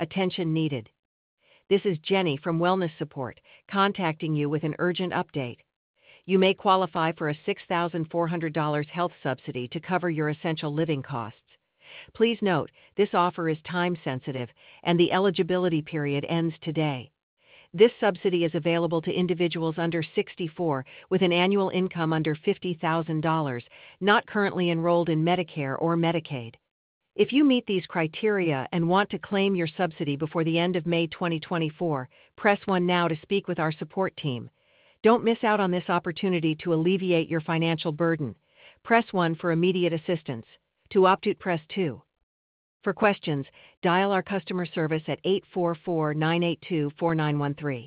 Attention needed. This is Jenny from Wellness Support, contacting you with an urgent update. You may qualify for a $6,400 health subsidy to cover your essential living costs. Please note, this offer is time-sensitive, and the eligibility period ends today. This subsidy is available to individuals under 64 with an annual income under $50,000, not currently enrolled in Medicare or Medicaid. If you meet these criteria and want to claim your subsidy before the end of May 2024, press 1 now to speak with our support team. Don't miss out on this opportunity to alleviate your financial burden. Press 1 for immediate assistance. To opt out, press 2. For questions, dial our customer service at 844-982-4913.